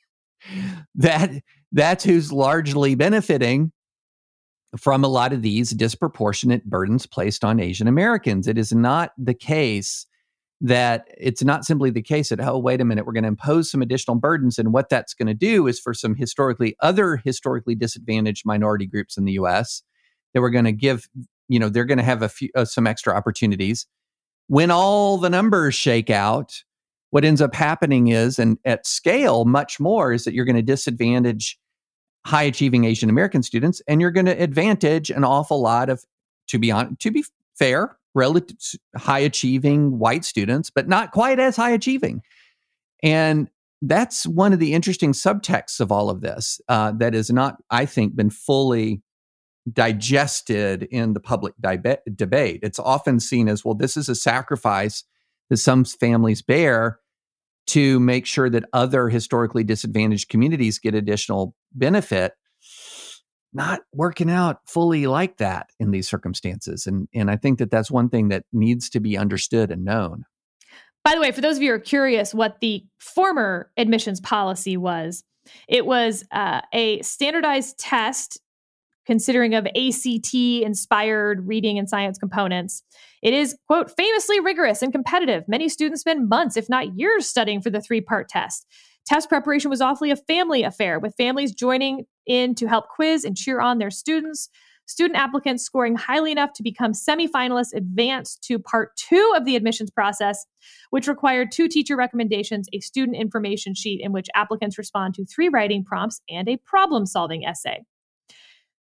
that that's who's largely benefiting from a lot of these disproportionate burdens placed on Asian Americans. It is not the case that it's not simply the case that, oh, wait a minute, we're going to impose some additional burdens. And what that's going to do is for some historically, other historically disadvantaged minority groups in the U S that we're going to give, you know, they're going to have a few, uh, some extra opportunities. When all the numbers shake out, what ends up happening is, and at scale much more, is that you're going to disadvantage high achieving Asian American students, and you're going to advantage an awful lot of, to be on, to be fair, relative high achieving white students, but not quite as high achieving. And that's one of the interesting subtexts of all of this uh, that has not, I think, been fully digested in the public deba- debate. It's often seen as, well, this is a sacrifice that some families bear to make sure that other historically disadvantaged communities get additional benefit. Not working out fully like that in these circumstances. And, and I think that that's one thing that needs to be understood and known. By the way, for those of you who are curious what the former admissions policy was, it was uh, a standardized test considering of A C T-inspired reading and science components. It is, quote, famously rigorous and competitive. Many students spend months, if not years, studying for the three-part test. Test preparation was awfully a family affair, with families joining in to help quiz and cheer on their students. Student applicants scoring highly enough to become semifinalists advanced to part two of the admissions process, which required two teacher recommendations, a student information sheet in which applicants respond to three writing prompts, and a problem-solving essay.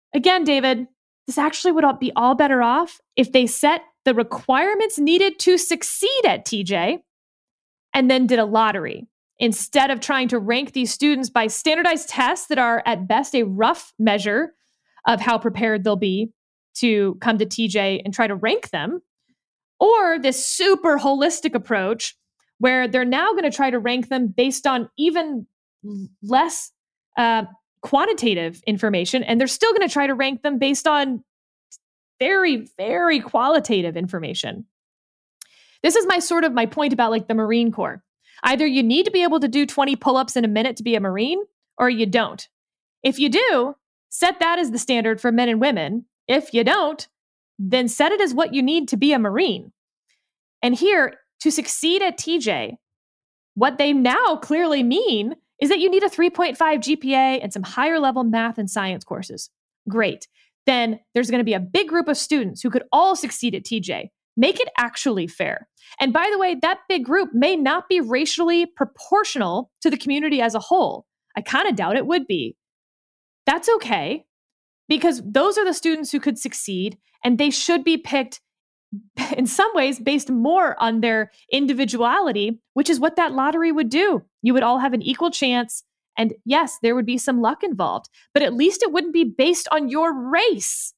Again, David, this actually would be all better off if they set the requirements needed to succeed at T J and then did a lottery instead of trying to rank these students by standardized tests that are at best a rough measure of how prepared they'll be to come to T J and try to rank them, or this super holistic approach where they're now going to try to rank them based on even less uh, quantitative information, and they're still going to try to rank them based on very, very qualitative information. This is my sort of my point about like the Marine Corps. Either you need to be able to do twenty pull-ups in a minute to be a Marine, or you don't. If you do, set that as the standard for men and women. If you don't, then set it as what you need to be a Marine. And here, to succeed at T J, what they now clearly mean is that you need a three point five G P A and some higher level math and science courses. Great. Then there's going to be a big group of students who could all succeed at T J. Make it actually fair. And by the way, that big group may not be racially proportional to the community as a whole. I kind of doubt it would be. That's okay, because those are the students who could succeed, and they should be picked in some ways based more on their individuality, which is what that lottery would do. You would all have an equal chance. And yes, there would be some luck involved, but at least it wouldn't be based on your race.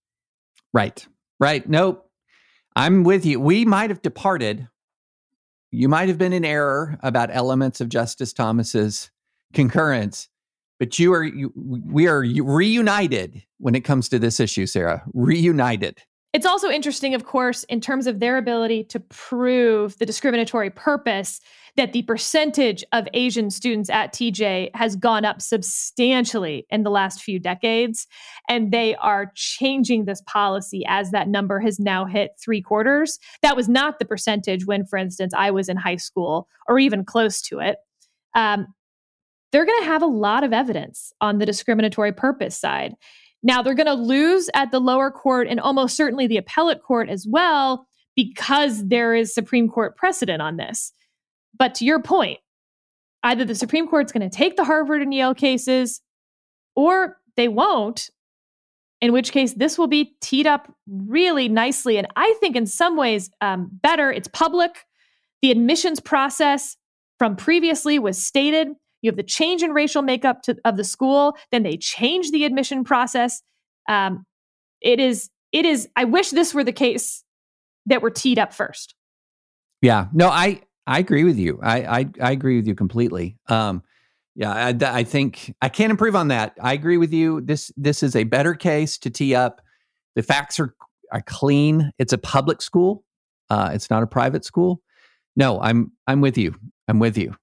Right, right. Nope. I'm with you. We might have departed. You might have been in error about elements of Justice Thomas's concurrence, but you are, you, we are reunited when it comes to this issue, Sarah. Reunited. It's also interesting, of course, in terms of their ability to prove the discriminatory purpose, that the percentage of Asian students at T J has gone up substantially in the last few decades. And they are changing this policy as that number has now hit three quarters. That was not the percentage when, for instance, I was in high school or even close to it. Um, they're going to have a lot of evidence on the discriminatory purpose side. Now, they're going to lose at the lower court and almost certainly the appellate court as well, because there is Supreme Court precedent on this. But to your point, either the Supreme Court's going to take the Harvard and Yale cases, or they won't, in which case this will be teed up really nicely. And I think in some ways um, better. It's public. The admissions process from previously was stated. You have the change in racial makeup to, of the school. Then they change the admission process. Um, it is, it is, I wish this were the case that were teed up first. Yeah, no, I, I agree with you. I, I, I agree with you completely. Um, yeah, I, I think I can't improve on that. I agree with you. This, this is a better case to tee up. The facts are, are clean. It's a public school. Uh, it's not a private school. No, I'm, I'm with you. I'm with you.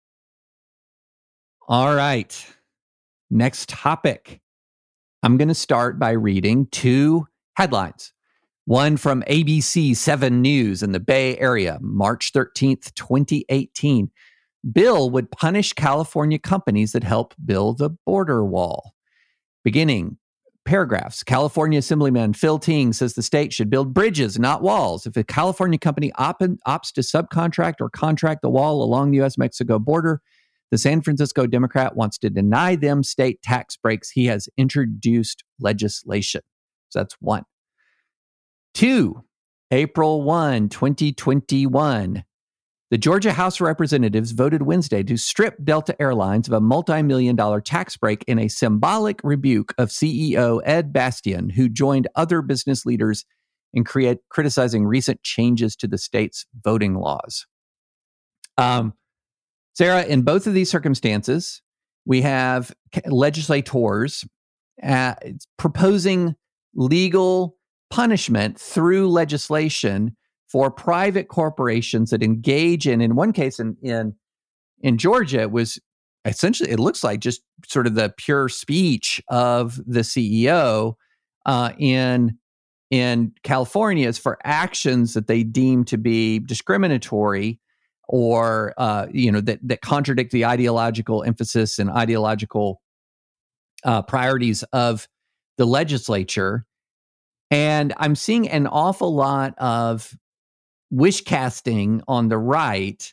All right. Next topic. I'm going to start by reading two headlines. One from A B C seven News in the Bay Area, March thirteenth, twenty eighteen. Bill would punish California companies that help build a border wall. Beginning paragraphs. California Assemblyman Phil Ting says the state should build bridges, not walls. If a California company op- opts to subcontract or contract the wall along the U S Mexico border, the San Francisco Democrat wants to deny them state tax breaks. He has introduced legislation. So that's one. Two, April first, twenty twenty-one. The Georgia House of Representatives voted Wednesday to strip Delta Airlines of a multi-million dollar tax break in a symbolic rebuke of C E O Ed Bastian, who joined other business leaders in create, criticizing recent changes to the state's voting laws. Um, Sarah, in both of these circumstances, we have legislators uh, proposing legal punishment through legislation for private corporations that engage in, in one case in, in, in Georgia, it was essentially, it looks like just sort of the pure speech of the C E O. Uh, in, in California is for actions that they deem to be discriminatory or, uh, you know, that, that contradict the ideological emphasis and ideological uh, priorities of the legislature. And I'm seeing an awful lot of wish casting on the right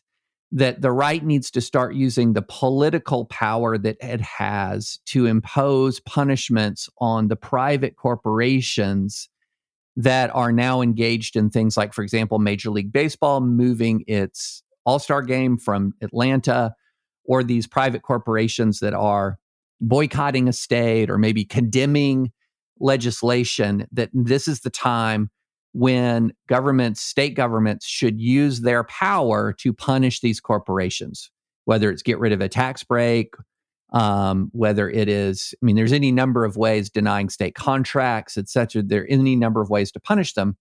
that the right needs to start using the political power that it has to impose punishments on the private corporations that are now engaged in things like, for example, Major League Baseball moving its All-Star game from Atlanta, or these private corporations that are boycotting a state or maybe condemning legislation, that this is the time when governments, state governments, should use their power to punish these corporations, whether it's get rid of a tax break, um, whether it is, I mean, there's any number of ways, denying state contracts, et cetera. There are any number of ways to punish them.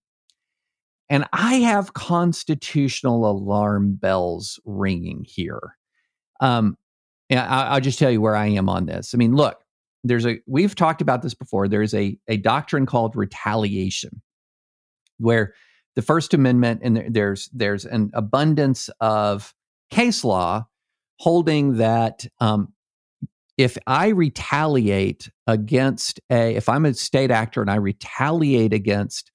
And I have constitutional alarm bells ringing here. Um, and I, I'll just tell you where I am on this. I mean, look, there's a, we've talked about this before. There's a, a doctrine called retaliation, where the First Amendment, and there, there's there's an abundance of case law holding that um, if I retaliate against a, if I'm a state actor and I retaliate against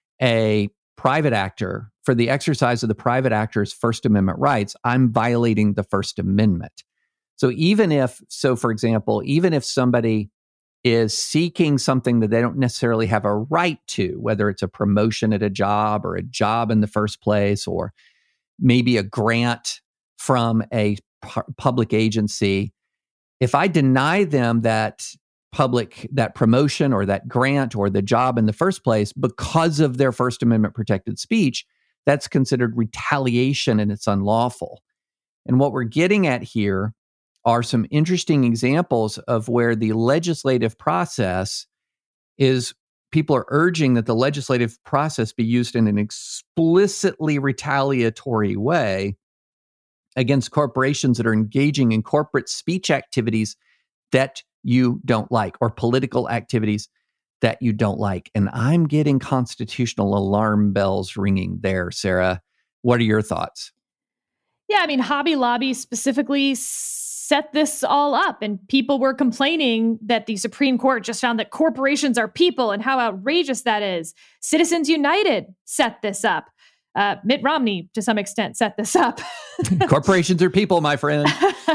a private actor for the exercise of the private actor's First Amendment rights, I'm violating the First Amendment. So even if, so for example, even if somebody is seeking something that they don't necessarily have a right to, whether it's a promotion at a job or a job in the first place, or maybe a grant from a pu- public agency, if I deny them that public, that promotion or that grant or the job in the first place because of their First Amendment protected speech, that's considered retaliation and it's unlawful. And what we're getting at here are some interesting examples of where the legislative process is, people are urging that the legislative process be used in an explicitly retaliatory way against corporations that are engaging in corporate speech activities that you don't like, or political activities that you don't like. And I'm getting constitutional alarm bells ringing there, Sarah. What are your thoughts? Yeah, I mean, Hobby Lobby specifically set this all up, and people were complaining that the Supreme Court just found that corporations are people and how outrageous that is. Citizens United set this up. Uh, Mitt Romney, to some extent, set this up. Corporations are people, my friend.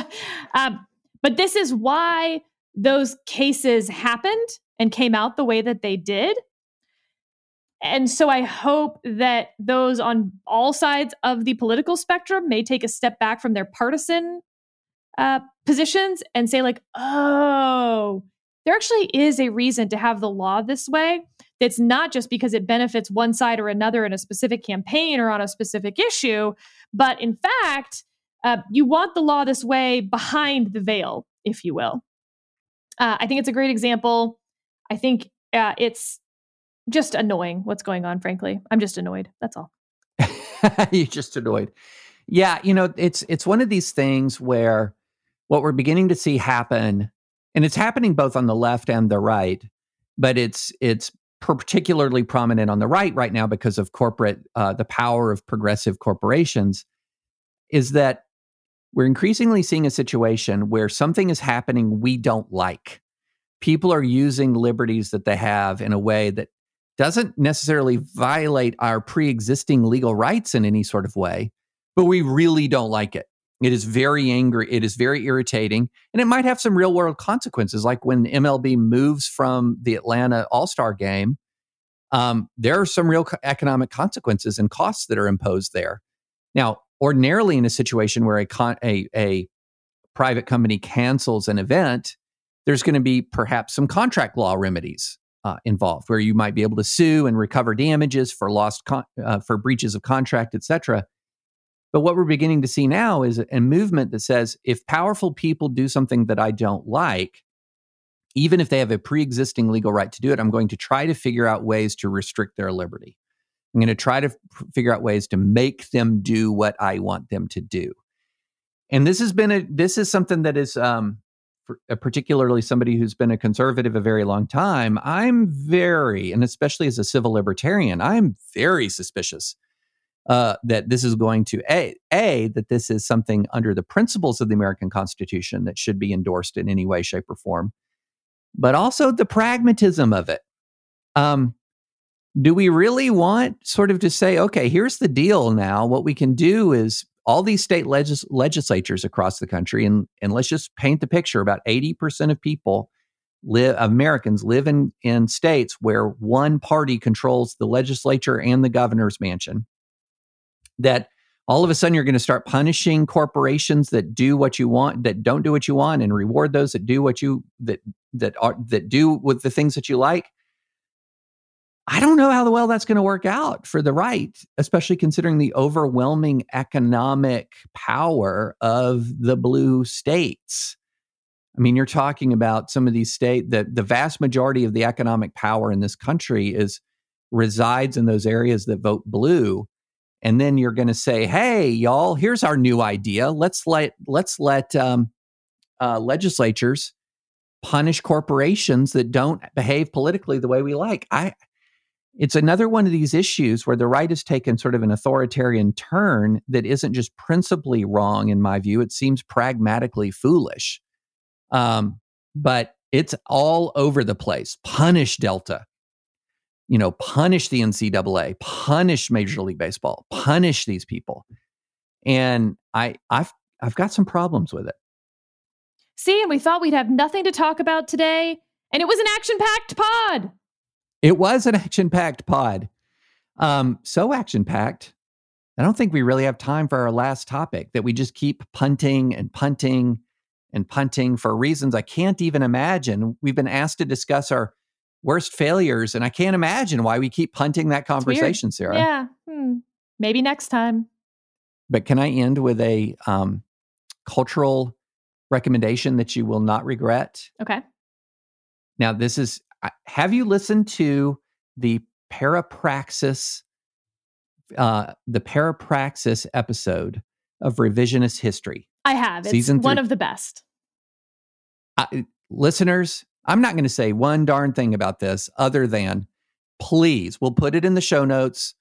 um, but this is why those cases happened and came out the way that they did. And so I hope that those on all sides of the political spectrum may take a step back from their partisan uh, positions and say, like, oh, there actually is a reason to have the law this way. That's not just because it benefits one side or another in a specific campaign or on a specific issue, but in fact, uh, you want the law this way behind the veil, if you will. Uh, I think it's a great example. I think uh, it's just annoying what's going on, frankly. I'm just annoyed. That's all. You're just annoyed. Yeah, you know, it's it's one of these things where what we're beginning to see happen, and it's happening both on the left and the right, but it's it's particularly prominent on the right right now because of corporate, uh, the power of progressive corporations, is that we're increasingly seeing a situation where something is happening we don't like. People are using liberties that they have in a way that doesn't necessarily violate our pre-existing legal rights in any sort of way, but we really don't like it. It is very angry. It is very irritating, and it might have some real world consequences. Like when M L B moves from the Atlanta All-Star game, um, there are some real co- economic consequences and costs that are imposed there. Now, ordinarily in a situation where a, con- a, a private company cancels an event, there's going to be perhaps some contract law remedies uh, involved, where you might be able to sue and recover damages for lost con- uh, for breaches of contract, et cetera. But what we're beginning to see now is a movement that says, if powerful people do something that I don't like, even if they have a pre-existing legal right to do it, I'm going to try to figure out ways to restrict their liberty. I'm going to try to f- figure out ways to make them do what I want them to do. And this has been a, this is something that is, um, for, uh, particularly somebody who's been a conservative a very long time, I'm very, and especially as a civil libertarian, I'm very suspicious uh, that this is going to, a, a, that this is something under the principles of the American Constitution that should be endorsed in any way, shape, or form, but also the pragmatism of it. Um, do we really want sort of to say, okay, here's the deal now. What we can do is all these state legis- legislatures across the country, and, and let's just paint the picture. About eighty percent of people live, Americans live in, in states where one party controls the legislature and the governor's mansion. That all of a sudden you're going to start punishing corporations that do what you want, that don't do what you want, and reward those that do what you, that, that are, that do with the things that you like. I don't know how well that's going to work out for the right, especially considering the overwhelming economic power of the blue states. I mean, you're talking about some of these states, that the vast majority of the economic power in this country is resides in those areas that vote blue. And then you're going to say, hey, y'all, here's our new idea. Let's let, let's let um, uh, legislatures punish corporations that don't behave politically the way we like. I It's another one of these issues where the right has taken sort of an authoritarian turn that isn't just principally wrong, in my view. It seems pragmatically foolish. Um, but it's all over the place. Punish Delta. You know, punish the N C double A, punish Major League Baseball, punish these people. And I, I've I've got some problems with it. See, and we thought we'd have nothing to talk about today, and it was an action-packed pod. It was an action-packed pod. Um, so action-packed, I don't think we really have time for our last topic, that we just keep punting and punting and punting for reasons I can't even imagine. We've been asked to discuss our worst failures, and I can't imagine why we keep punting that conversation, Sarah. Yeah, hmm. Maybe next time. But can I end with a um, cultural recommendation that you will not regret? Okay. Now, this is, have you listened to the Parapraxis, uh, the Parapraxis episode of Revisionist History? I have. It's Season one three. of the best. Uh, listeners, I'm not going to say one darn thing about this other than, please, we'll put it in the show notes.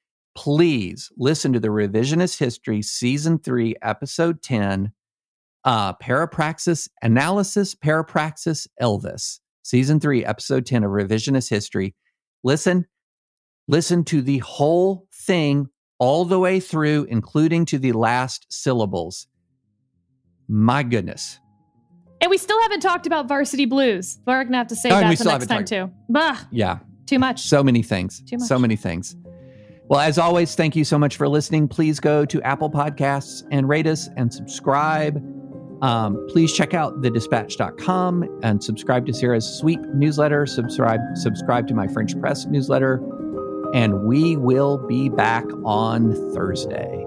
Please listen to the Revisionist History Season three, Episode ten, uh, Parapraxis Analysis, Parapraxis Elvis. Season three, Episode ten of Revisionist History. Listen, listen to the whole thing all the way through, including to the last syllables. My goodness. And we still haven't talked about Varsity Blues. We're going to have to save Oh, that we for still next time, haven't too. Bah, Yeah. too much. So many things. Too much. So many things. Well, as always, thank you so much for listening. Please go to Apple Podcasts and rate us and subscribe. Um, please check out the dispatch dot com and subscribe to Sarah's Sweep newsletter. Subscribe, subscribe to my French Press newsletter. And we will be back on Thursday.